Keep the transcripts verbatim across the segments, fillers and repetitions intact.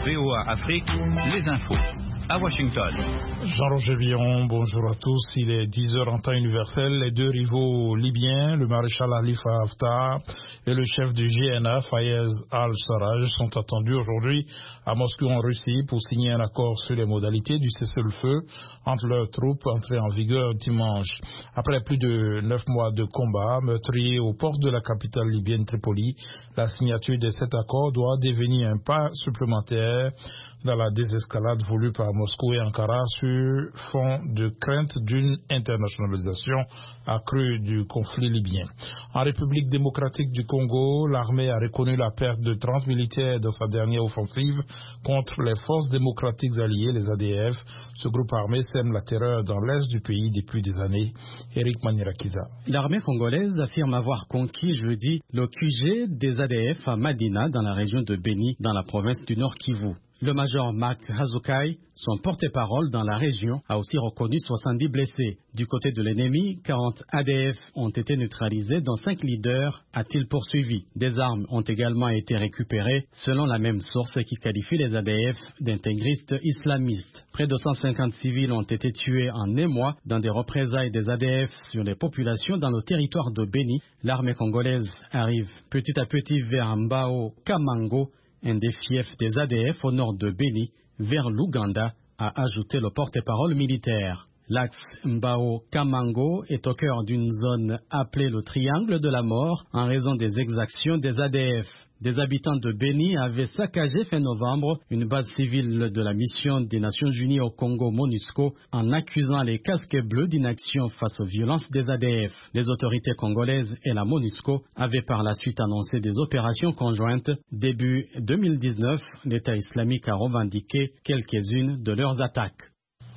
V O A Afrique, les infos. À Washington. Jean-Roger Villon, bonjour à tous. Il est dix heures en temps universel. Les deux rivaux libyens, le maréchal Khalifa Haftar et le chef du G N A, Fayez al-Sarraj, sont attendus aujourd'hui à Moscou en Russie pour signer un accord sur les modalités du cessez-le-feu entre leurs troupes entrées en vigueur dimanche. Après plus de neuf mois de combat meurtriers aux portes de la capitale libyenne Tripoli, la signature de cet accord doit devenir un pas supplémentaire dans la désescalade voulue par Moscou et Ankara sur fond de crainte d'une internationalisation accrue du conflit libyen. En République démocratique du Congo, l'armée a reconnu la perte de trente militaires dans sa dernière offensive contre les forces démocratiques alliées, les A D F. Ce groupe armé sème la terreur dans l'est du pays depuis des années. Eric Manirakiza. L'armée congolaise affirme avoir conquis jeudi le Q G des A D F à Madina dans la région de Beni, dans la province du Nord Kivu. Le major Mark Hazukai, son porte-parole dans la région, a aussi reconnu soixante-dix blessés. Du côté de l'ennemi, quarante A D F ont été neutralisés, dont cinq leaders, a-t-il poursuivi. Des armes ont également été récupérées, selon la même source qui qualifie les A D F d'intégristes islamistes. Près de cent cinquante civils ont été tués en un mois dans des représailles des A D F sur les populations dans le territoire de Beni. L'armée congolaise arrive petit à petit vers Mbao Kamango, un des fiefs des A D F au nord de Beni, vers l'Ouganda, a ajouté le porte-parole militaire. L'axe Mbao-Kamango est au cœur d'une zone appelée le Triangle de la Mort en raison des exactions des A D F. Des habitants de Beni avaient saccagé fin novembre une base civile de la mission des Nations Unies au Congo MONUSCO en accusant les casques bleus d'inaction face aux violences des A D F. Les autorités congolaises et la MONUSCO avaient par la suite annoncé des opérations conjointes. Début deux mille dix-neuf, l'État islamique a revendiqué quelques-unes de leurs attaques.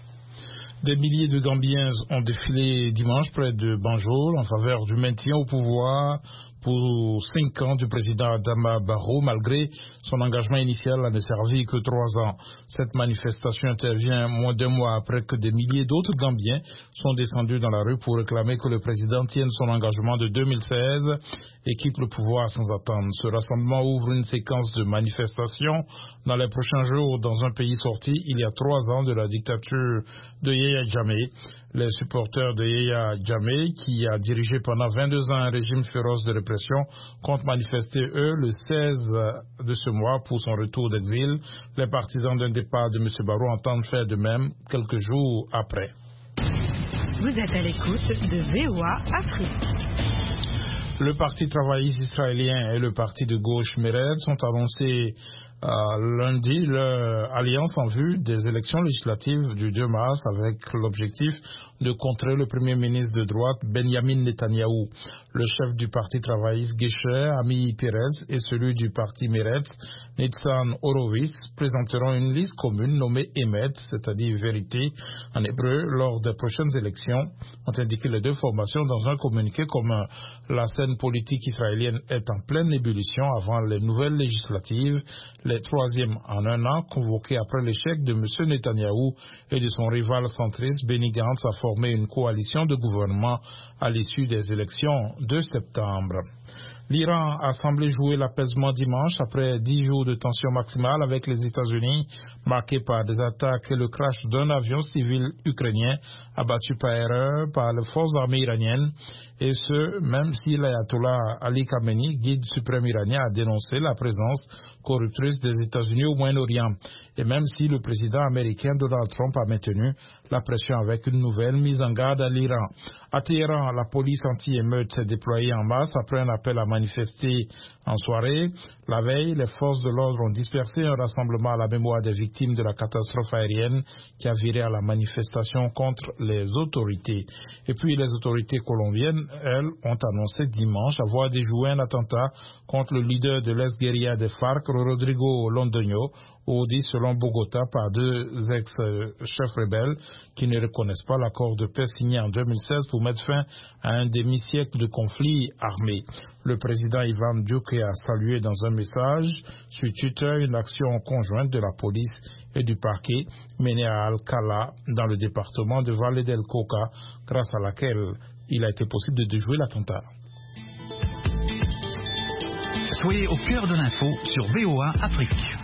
Des milliers de Gambiens ont défilé dimanche près de Banjul en faveur du maintien au pouvoir pour cinq ans du président Adama Barrow, malgré son engagement initial à ne servir que trois ans. Cette manifestation intervient moins d'un mois après que des milliers d'autres Gambiens sont descendus dans la rue pour réclamer que le président tienne son engagement de deux mille seize et quitte le pouvoir sans attendre. Ce rassemblement ouvre une séquence de manifestations dans les prochains jours dans un pays sorti il y a trois ans de la dictature de Yaya Jammeh. Les supporters de Yaya Jammeh, qui a dirigé pendant vingt-deux ans un régime féroce de répression, comptent manifester, eux, le seize de ce mois pour son retour d'exil. Les partisans d'un départ de M. Barrow entendent faire de même quelques jours après. Vous êtes à l'écoute de V O A Afrique. Le Parti travailliste israélien et le Parti de gauche Meretz sont annoncés Euh, lundi leur alliance en vue des élections législatives du deux mars avec l'objectif de contrer le premier ministre de droite Benjamin Netanyahou. Le chef du Parti travailliste Gesher, Ami Perez, et celui du Parti Meretz, Nitzan Horowitz, présenteront une liste commune nommée Emet, c'est-à-dire vérité en hébreu, lors des prochaines élections, ont indiqué les deux formations dans un communiqué commun. La scène politique israélienne est en pleine ébullition avant les nouvelles législatives, les troisièmes en un an, convoqués après l'échec de M. Netanyahou et de son rival centriste Benny Gantz à former une coalition de gouvernement à l'issue des élections de septembre. L'Iran a semblé jouer l'apaisement dimanche après dix jours de tension maximale avec les États-Unis, marqués par des attaques et le crash d'un avion civil ukrainien abattu par erreur par les forces armées iraniennes, et ce, même si l'ayatollah Ali Khamenei, guide suprême iranien, a dénoncé la présence corruptrice des États-Unis au Moyen-Orient, et même si le président américain Donald Trump a maintenu la pression avec une nouvelle mise en garde à l'Iran. À Téhéran, la police anti-émeute s'est déployée en masse après un appel à manifester en soirée. La veille, les forces de l'ordre ont dispersé un rassemblement à la mémoire des victimes de la catastrophe aérienne qui a viré à la manifestation contre les autorités. Et puis les autorités colombiennes, elles, ont annoncé dimanche avoir déjoué un attentat contre le leader de l'ex-guérilla des FARC, Rodrigo Londoño, audit selon Bogota par deux ex-chefs rebelles qui ne reconnaissent pas l'accord de paix signé en deux mille seize pour mettre fin à un demi-siècle de conflits armés. Le président Ivan Duque a salué dans un message sur Twitter une action conjointe de la police et du parquet menée à Alcalá dans le département de Valle del Cauca, grâce à laquelle il a été possible de déjouer l'attentat. Soyez au cœur de l'info sur V O A Afrique.